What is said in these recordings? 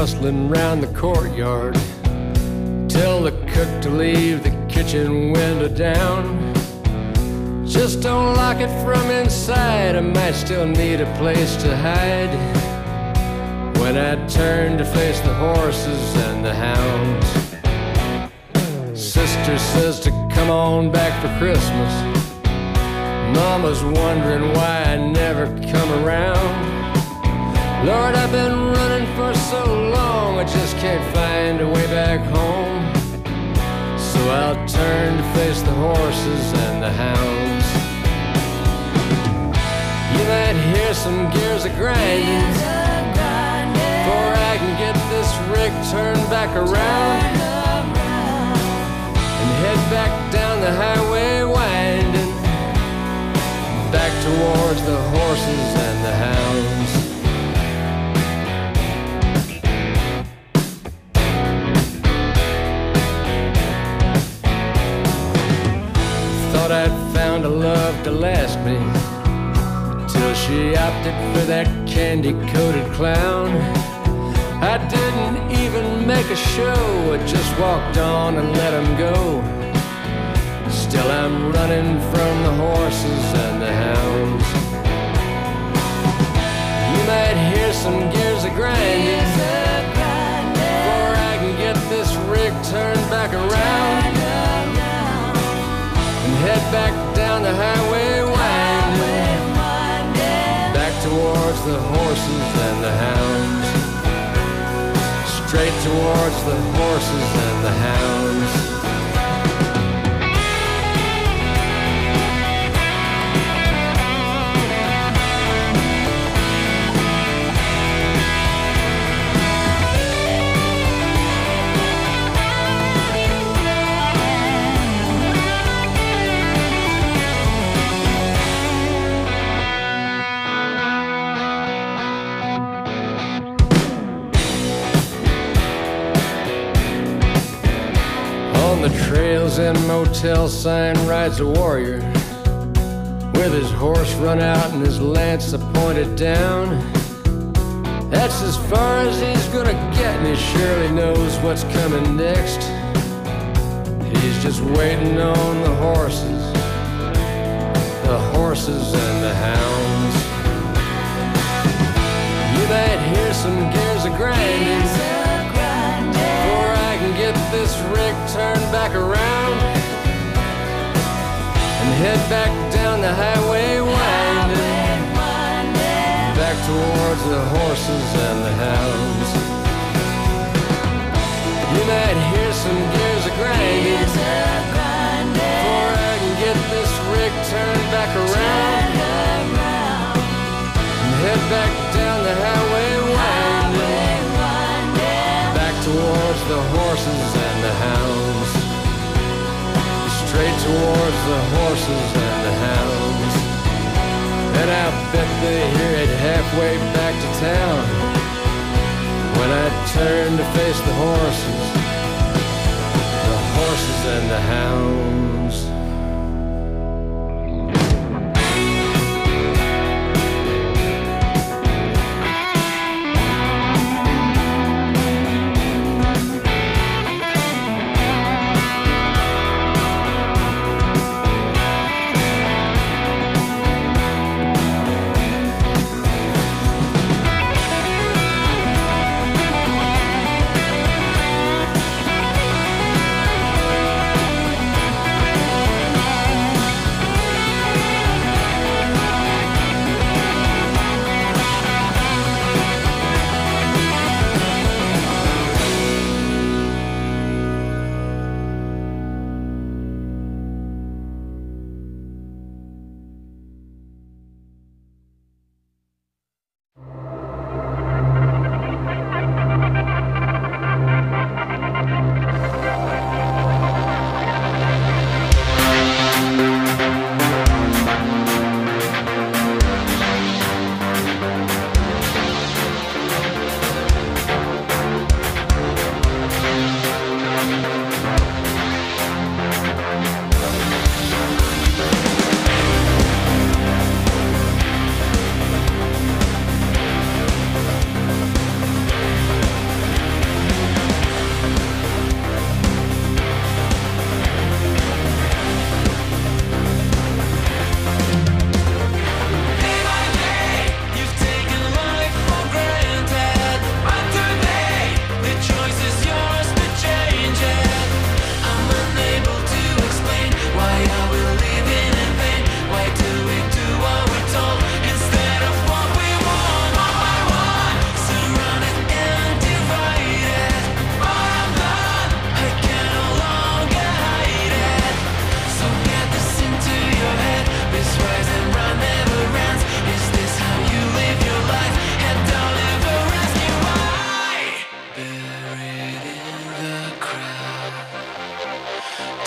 hustling round the courtyard. Tell the cook to leave the kitchen window down. Just don't lock it from inside, I might still need a place to hide. When I turn to face the horses and the hounds, sister says to come on back for Christmas. Mama's wondering why I never come around. Lord, I've been running for so long, I just can't find a way back home. So I'll turn to face the horses and the hounds. You might hear some gears a-grinding before I can get this rig turned back around and head back down the highway winding, back towards the horses and the hounds. Thought I'd found a love to last me, till she opted for that candy-coated clown. I didn't even make a show, I just walked on and let him go. Still I'm running from the horses and the hounds. You might hear some gears a-grinding before I can get this rig turned back around and head back down the highway winding, back towards the horses and the hounds. Straight towards the horses and the hounds. On the trails and motel sign rides a warrior with his horse run out and his lance pointed down. That's as far as he's gonna get, and he surely knows what's coming next. He's just waiting on the horses and the hounds. You might hear some gears a-grinding before I can get this rig turned back around and head back down the highway winding, back towards the horses and the hounds. You might hear some gears a-grinding before I can get this rig turned back around and head back down the highway winding, back towards the horses and the hounds. Straight towards the horses and the hounds. And I bet they hear it halfway back to town when I turn to face the horses and the hounds.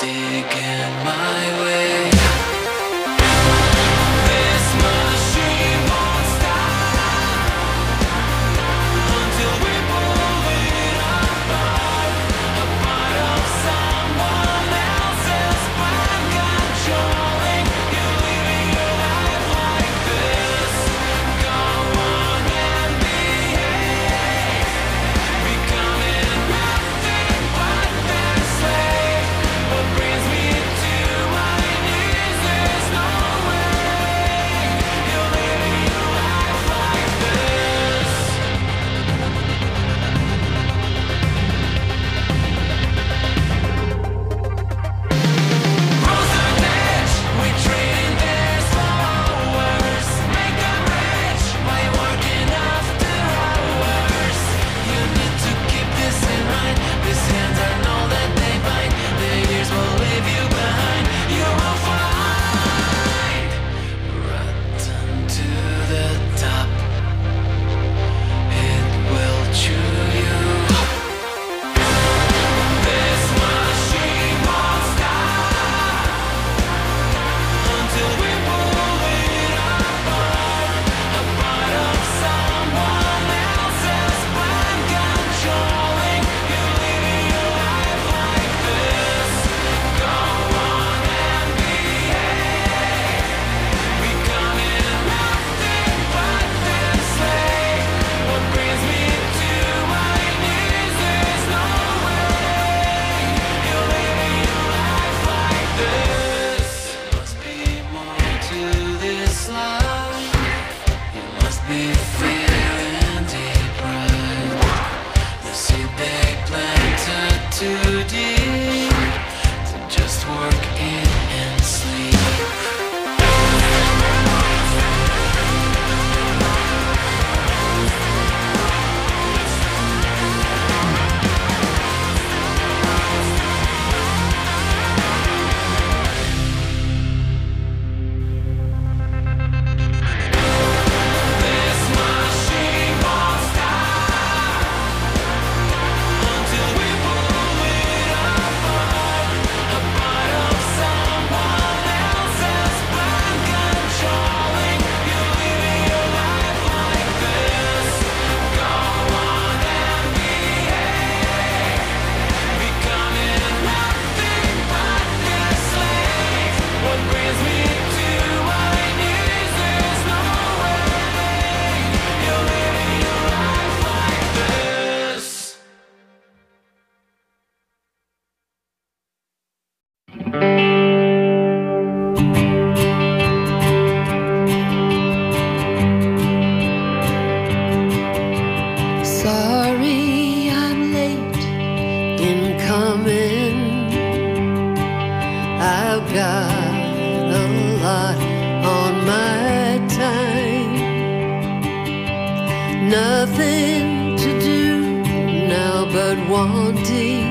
Nothing to do now but wanting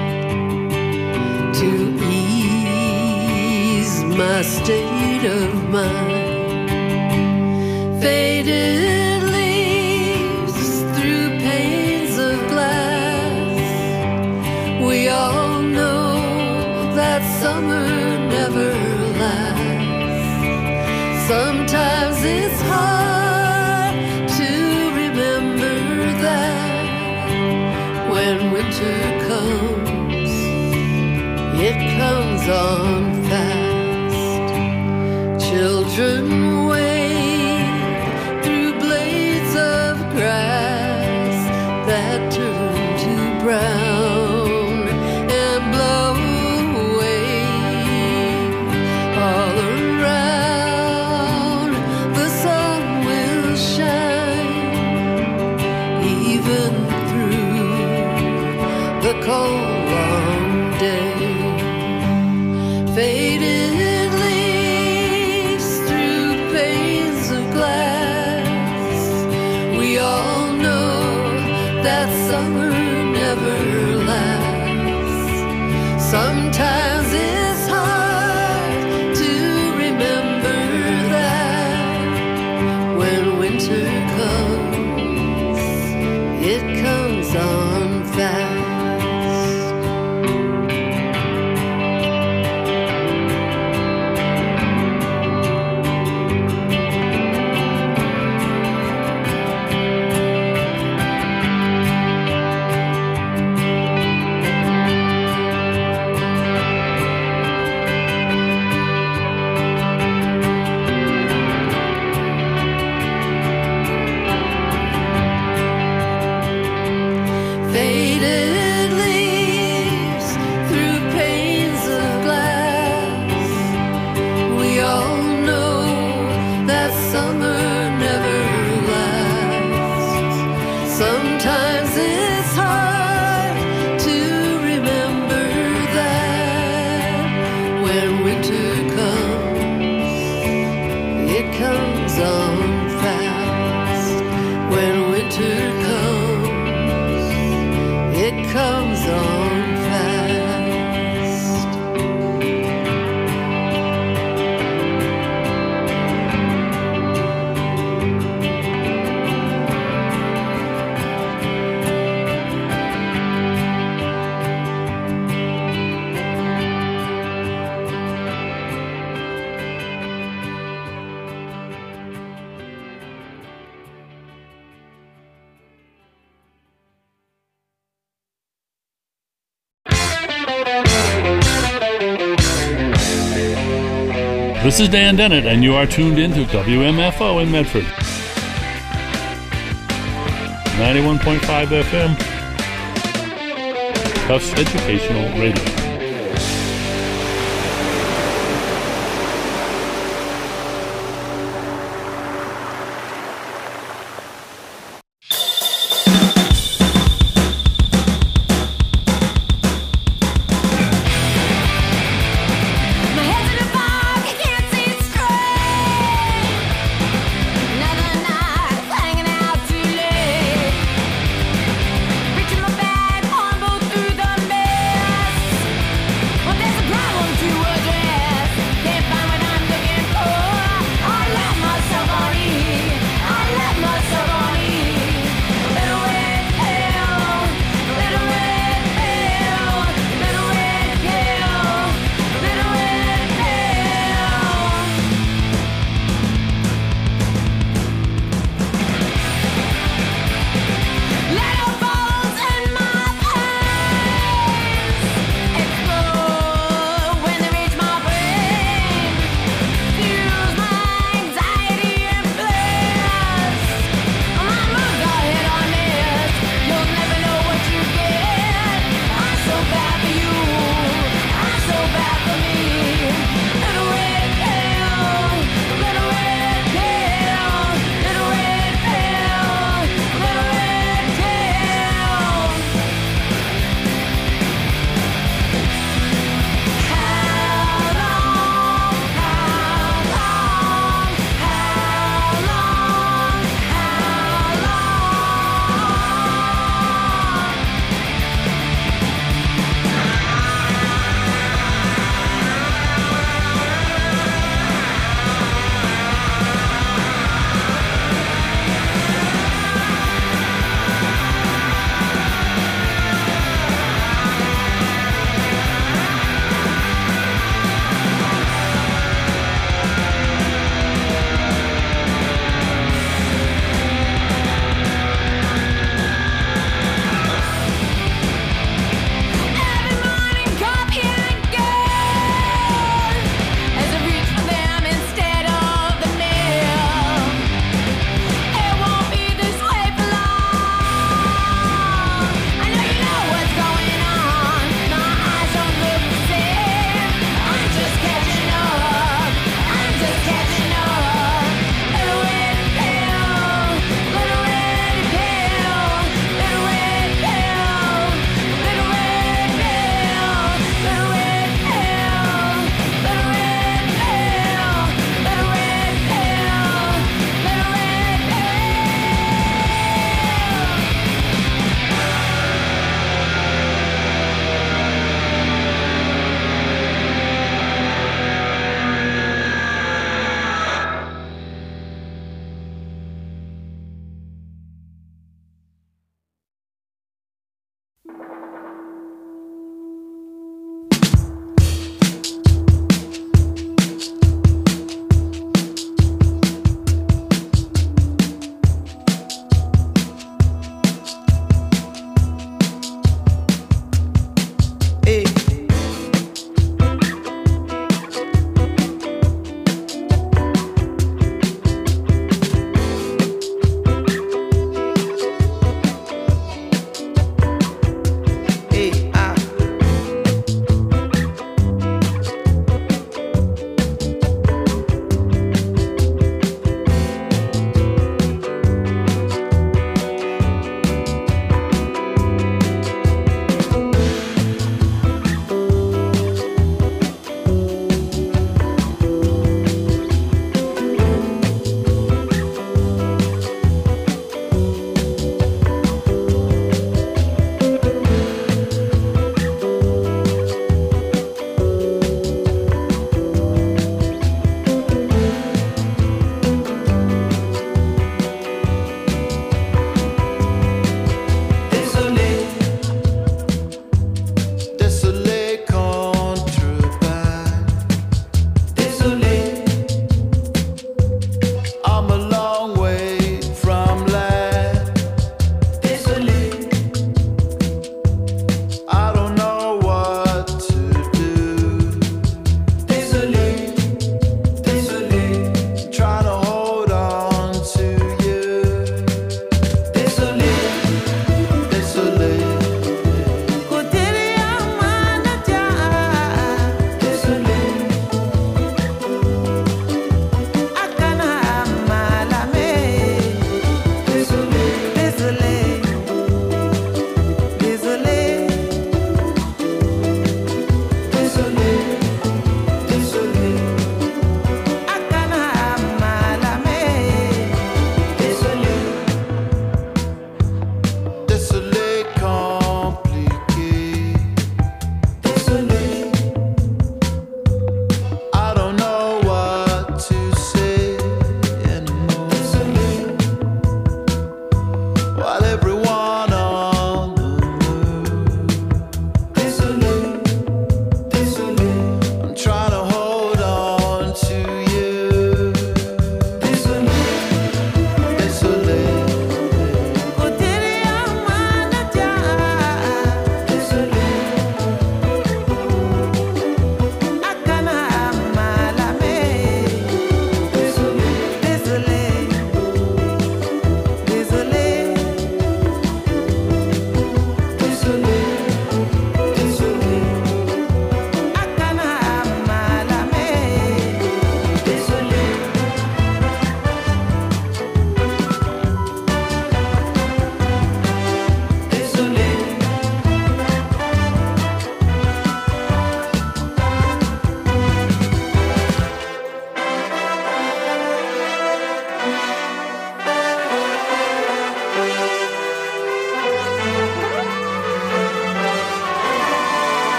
to ease my state of mind. Faded leaves through panes of glass. We all know that summer never lasts. Sometimes it's hard when winter comes, it comes on fast. Children wade through blades of grass that turn to brown and blow away all around. The sun will shine even the cold long day. Faded leaves through panes of glass. We all know that summer never lasts. Sometimes it's hard to remember that when winter comes, it comes on fast. This is Dan Dennett, and you are tuned in to WMFO in Medford. 91.5 FM. Tufts Educational Radio. Reaching my bag on both through the mess.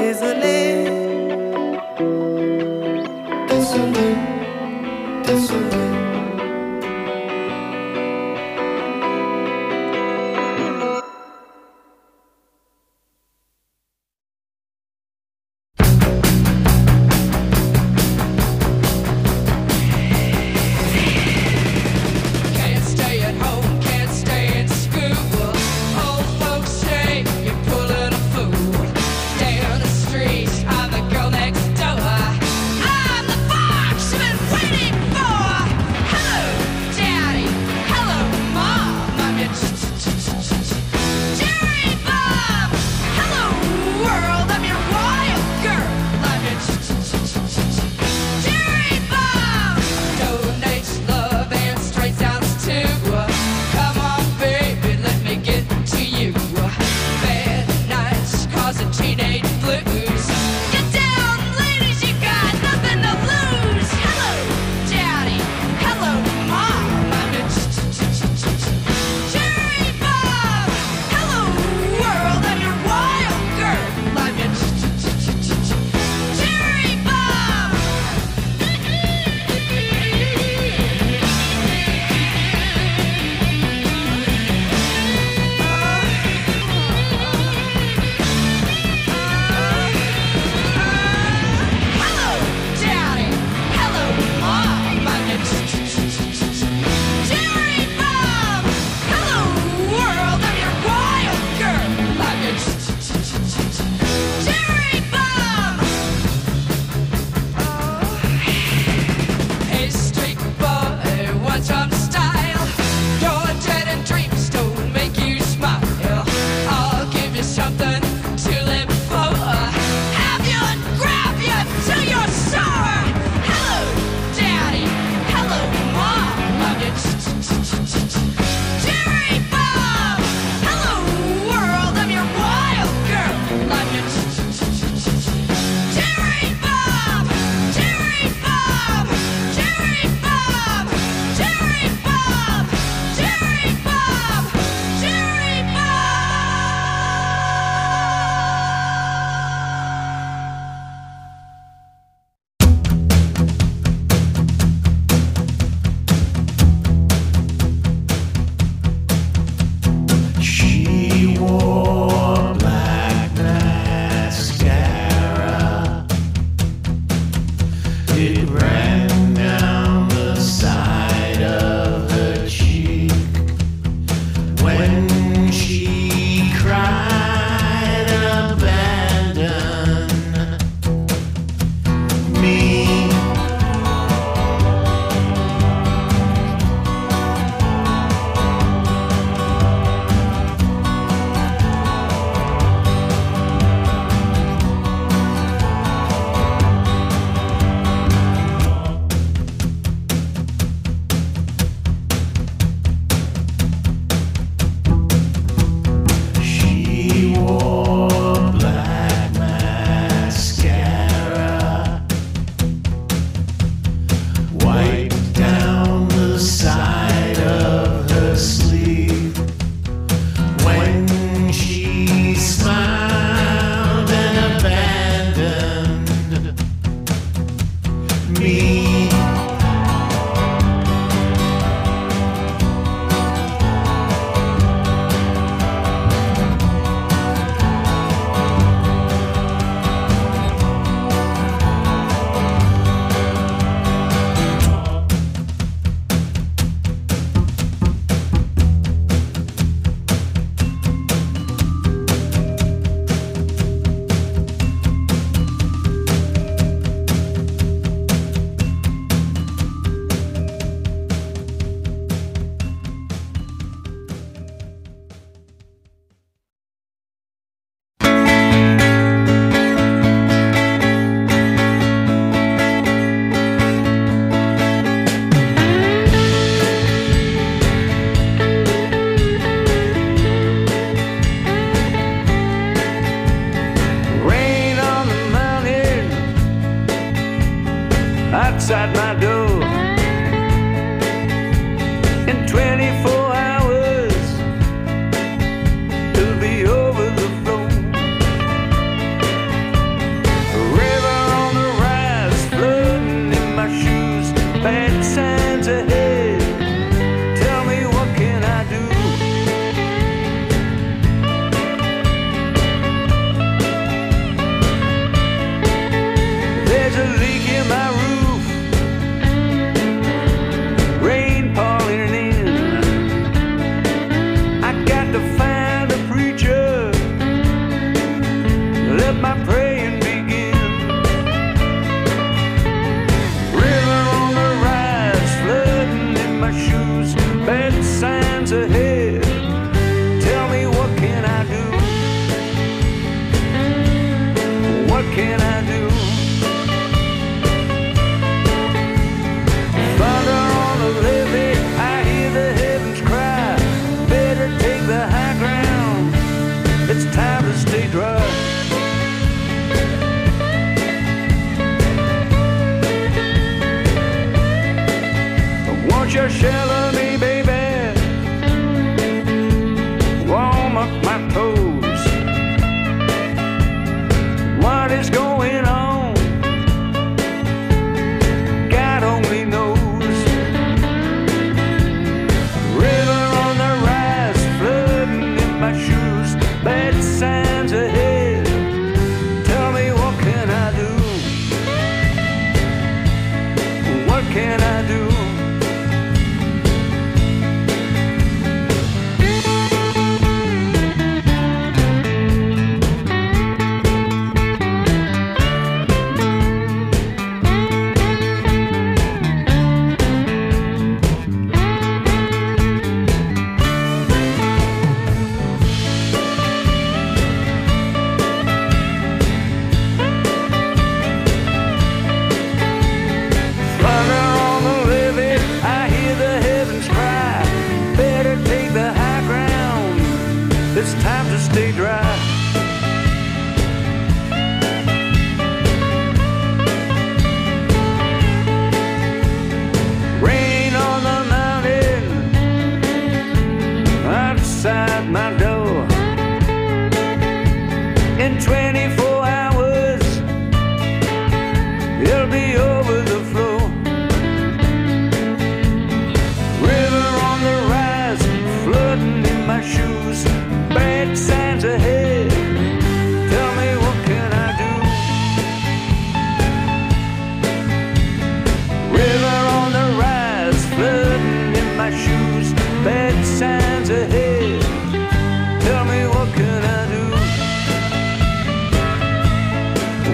désolé. Désolé, désolé. outside my door. In 24 hours, it'll be over the floor.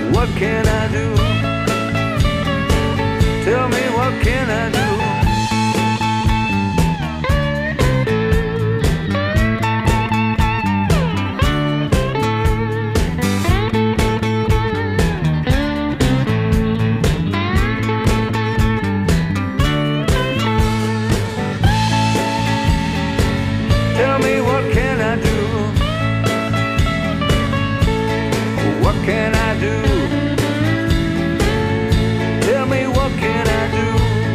what can I do? Tell me, what can I do? Tell me, what can I do? What can I do? Tell me, what can I do?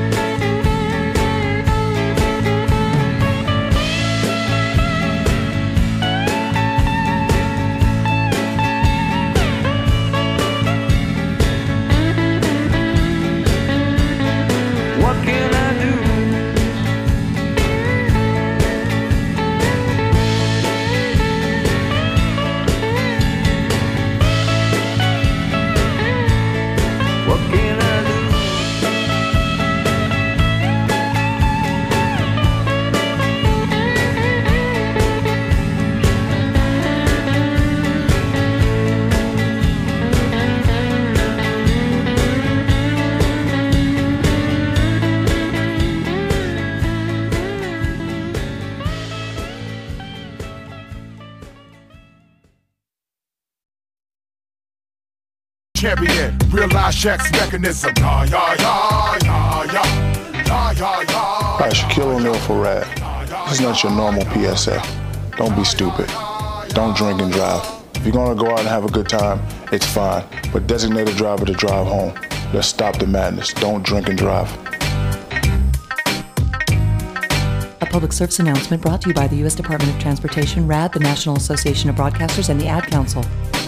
What can I do? What can I do? Champion, realize Shaq's mechanism. Yeah, yeah, yeah, yeah, yeah, yeah, yeah, yeah. All right, Shaquille O'Neal for Rad. This is not your normal PSA. Don't be stupid. Don't drink and drive. If you're gonna go out and have a good time, it's fine. But designate a driver to drive home. Let's stop the madness. Don't drink and drive. A public service announcement brought to you by the U.S. Department of Transportation, RAD, the National Association of Broadcasters, and the Ad Council.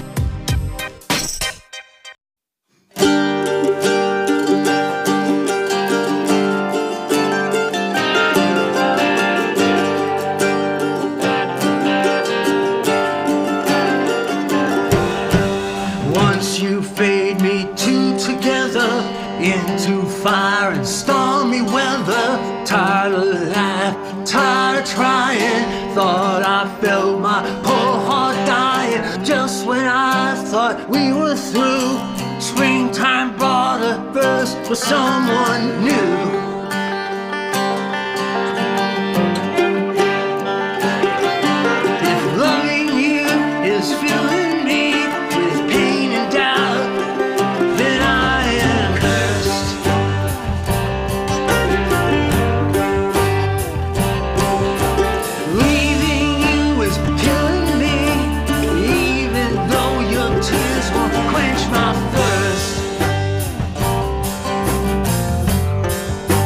Once you fade me two together into fire and stormy weather. Tired of life, tired of trying. Thought I felt my poor heart dying. Just when I thought we were through, springtime brought a burst for someone new. If loving you is filling me with pain and doubt, then I am cursed. Leaving you is killing me, even though your tears won't quench my thirst.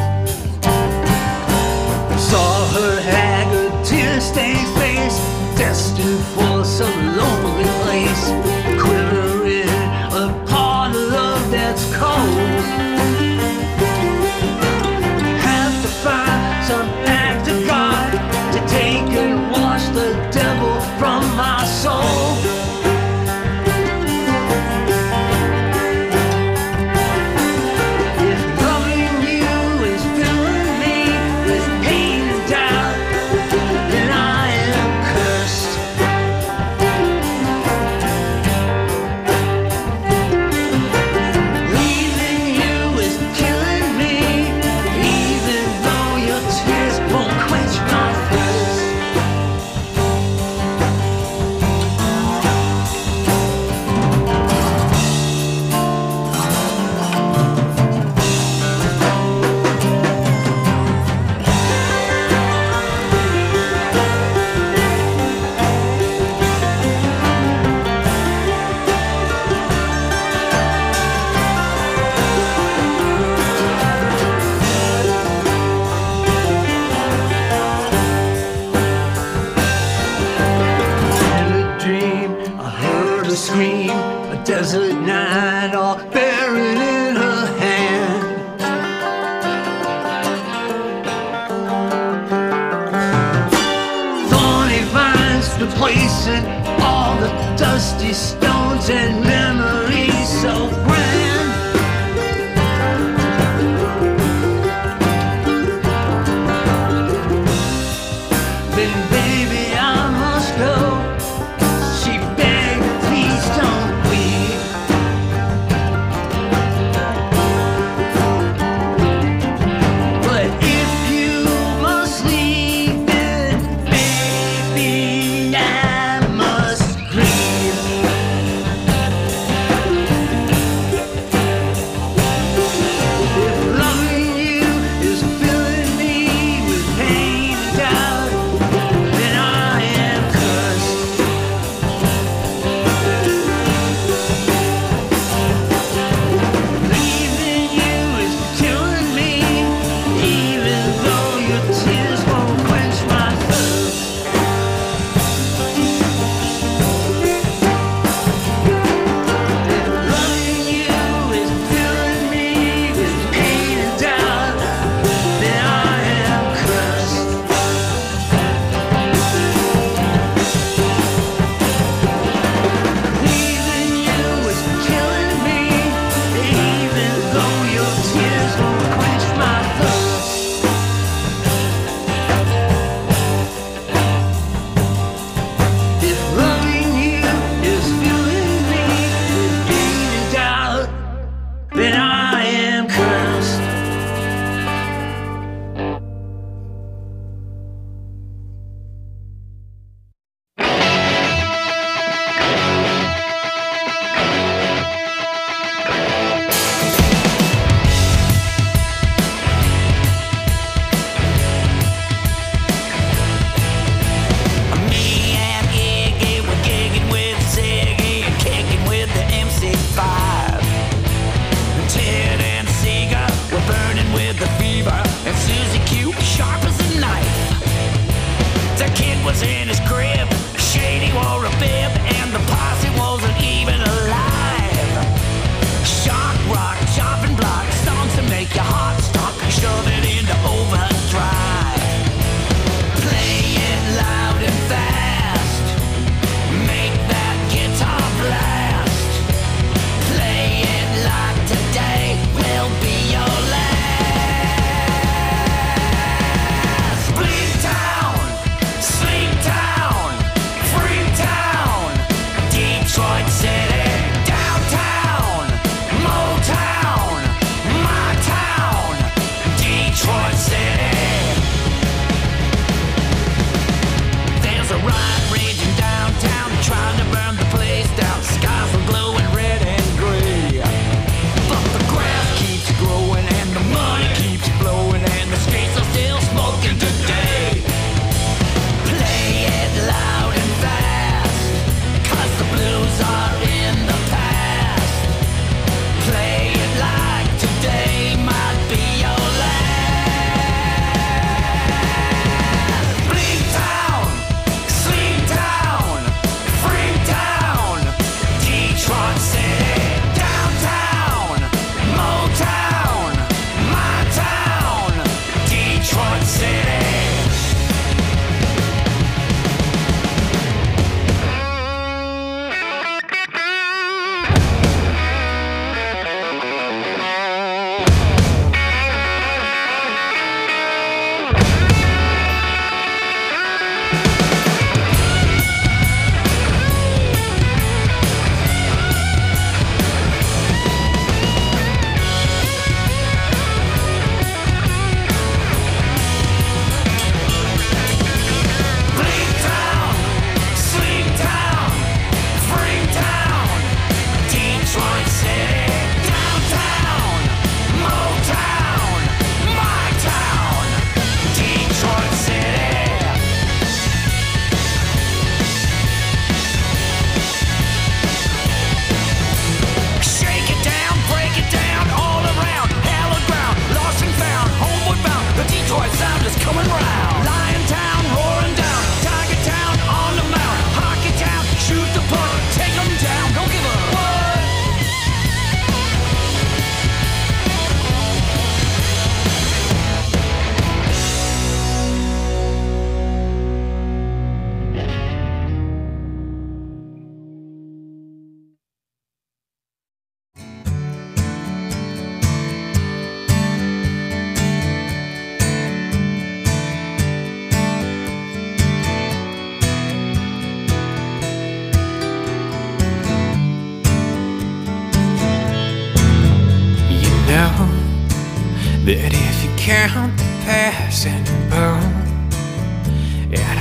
But if you count the passing bone at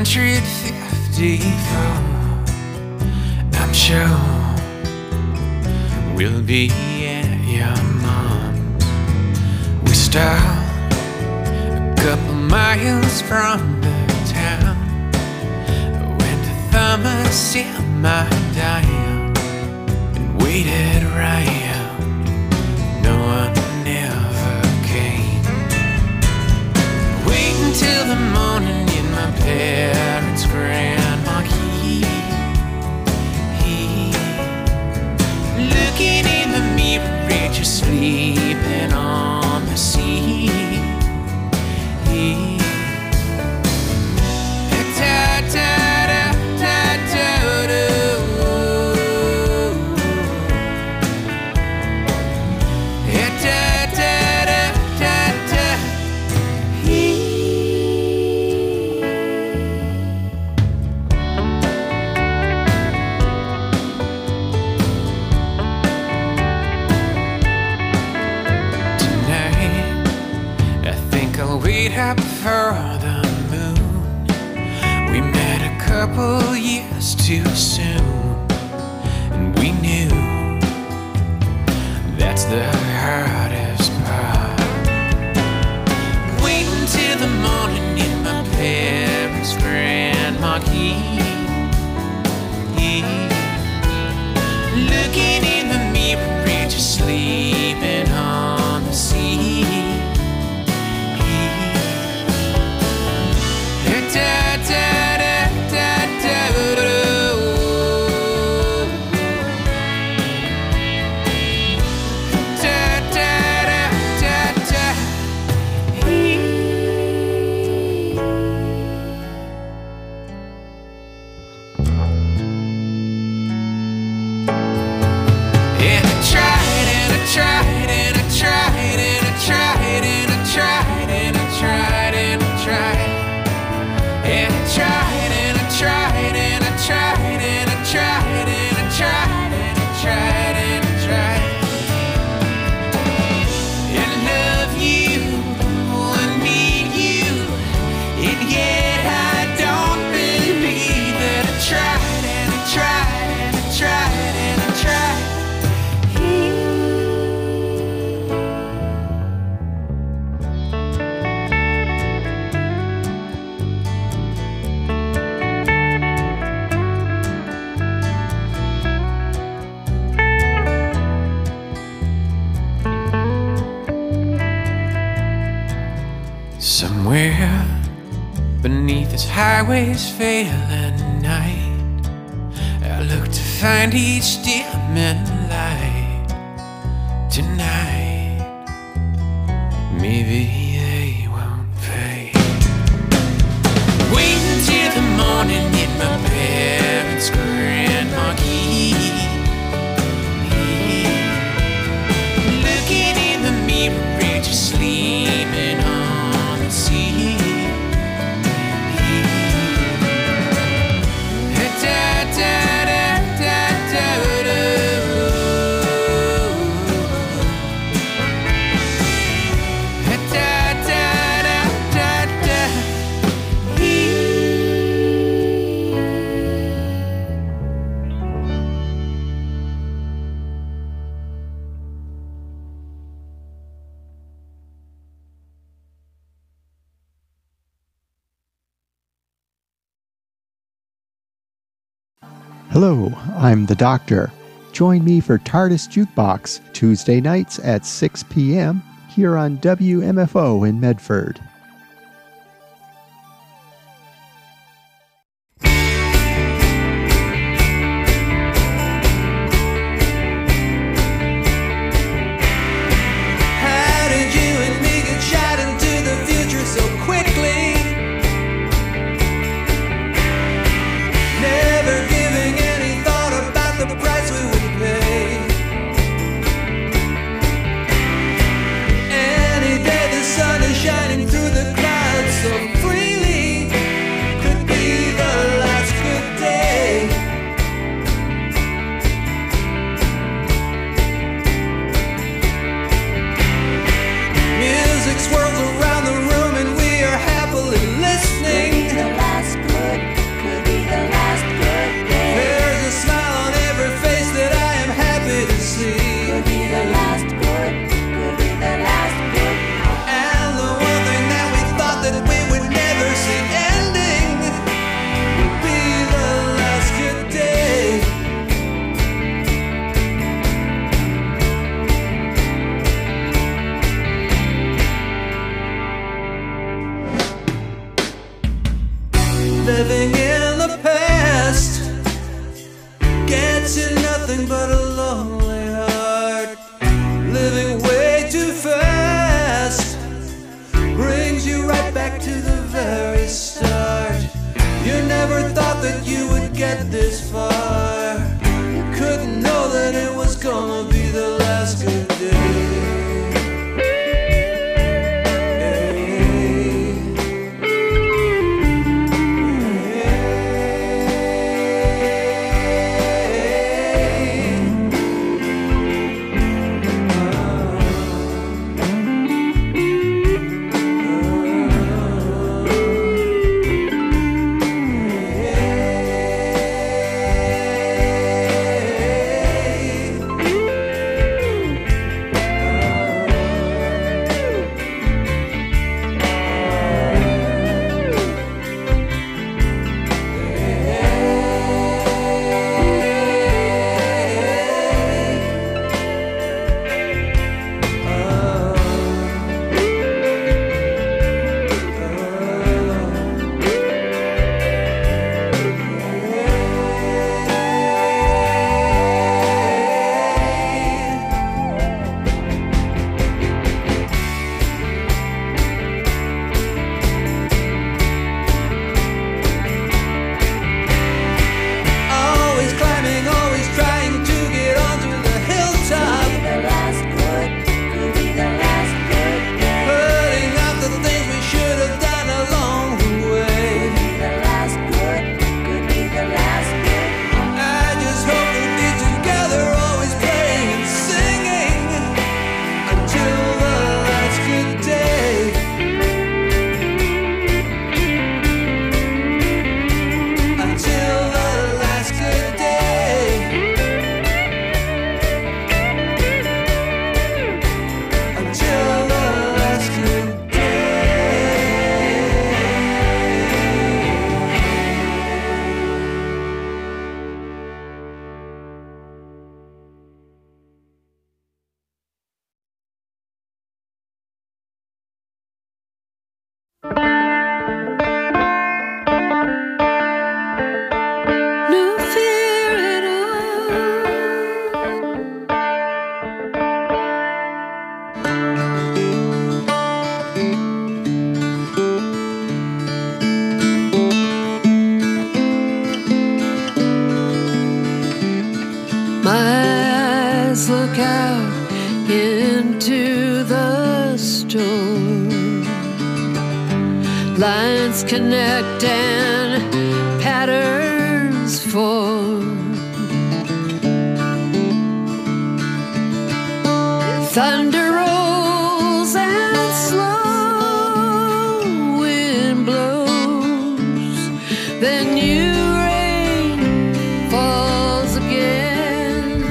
154, I'm sure we'll be at your mom's. We start a couple miles from the town, went to Thomas in my dime and waited around. No one ever came. Wait until the morning in my parents' grand marquee. Looking in the mirror, just sleeping on the sea. Up for the moon. We met a couple years too soon, and we knew that's the hardest part. Wait until the morning in my parents' grand marquee. Looking in the mirror, just sleeping on the sea. Somewhere beneath this highway's failing night, I look to find each dimming light. Tonight, maybe they won't fade. Wait until the morning in my parents' grand marquee. Looking in the mirror, just sleeping on the sea. Hello, I'm the Doctor. Join me for TARDIS Jukebox, Tuesday nights at 6 p.m. here on WMFO in Medford. Any day the sun is shining through the last good, could be the last good. And the one thing that we thought that we would never see ending would be the last good day. Living in the past gets you nothing but a lonely heart. Living way too fast brings you right back to the very start. You never thought that you would get this far. You couldn't know that it was gonna be the last good day. Lines connect and patterns form. Thunder rolls and slow wind blows. Then new rain falls again.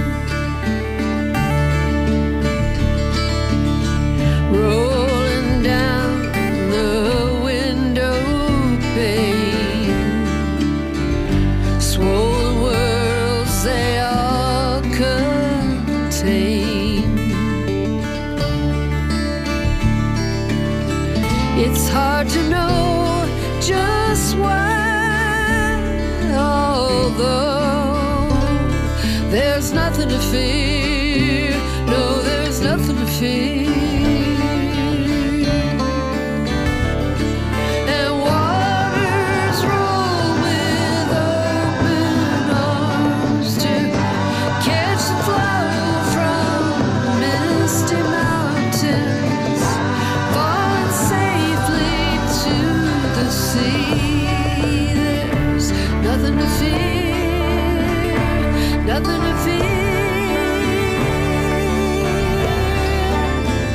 Rolling down the window pane. Swollen worlds they all contain. It's hard to know just why, although there's nothing to fear. No, there's nothing to fear. And waters roll with open arms to catch the flow from misty mountains, falling safely to the sea. There's nothing to fear, nothing to fear.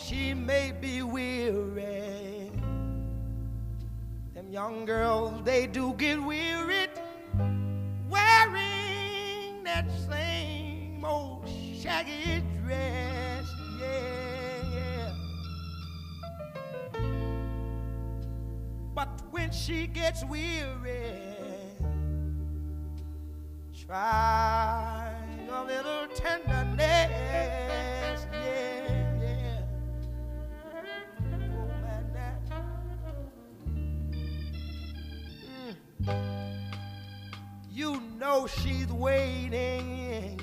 she may be weary. Them young girls, they do get wearied wearing that same old shaggy dress, yeah. But when she gets weary, try a little tenderness, yeah. Oh, man, that. You know she's waiting,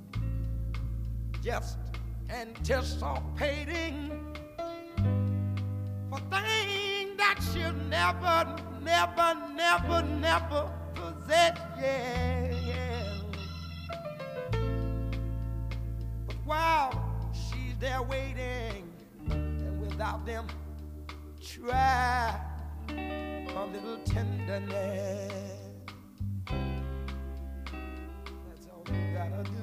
just anticipating for things that she'll never possess, yeah. But while she's there waiting, and without them, try a little tenderness. That's all you gotta do.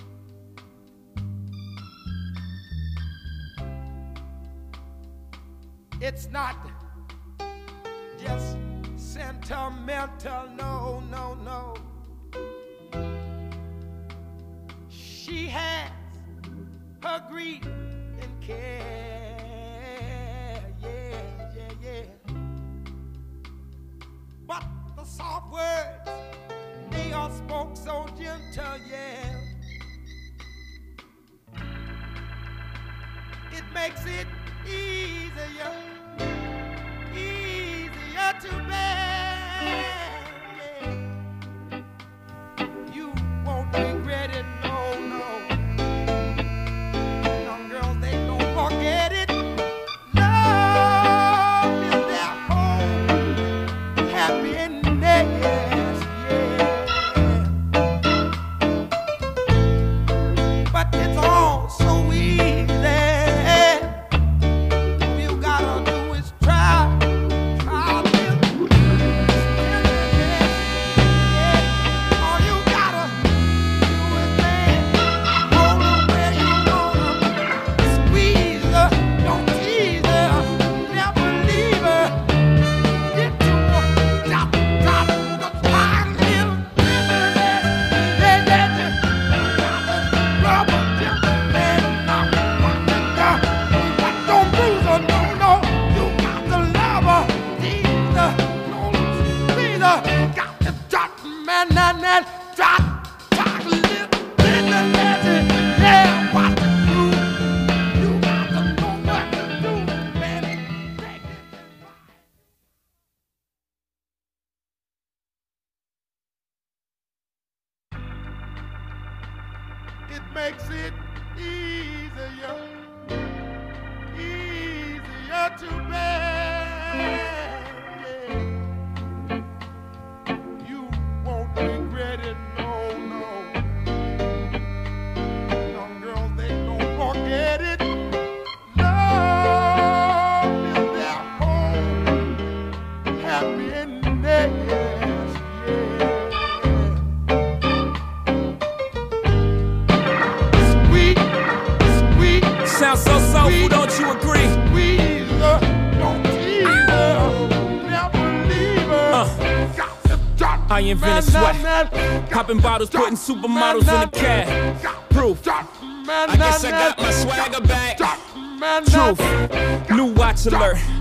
It's not just sentimental, no, no, no. She has her grief and care, yeah. But the soft words, they are spoke so gentle, yeah. It makes it easier to bear, yeah. You won't regret it, no. Young girls, they don't forget it. Love is their home, happiness, yeah. But it's all so easy. It makes it easier to bear, yeah. You won't regret it, no. Young girls, they don't forget it. Love is their home, happiness, yeah. Sounds so soulful, don't you agree? I invented sweat, popping bottles, putting supermodels in the cab. Proof, I guess I got my swagger back. Truth, new watch alert.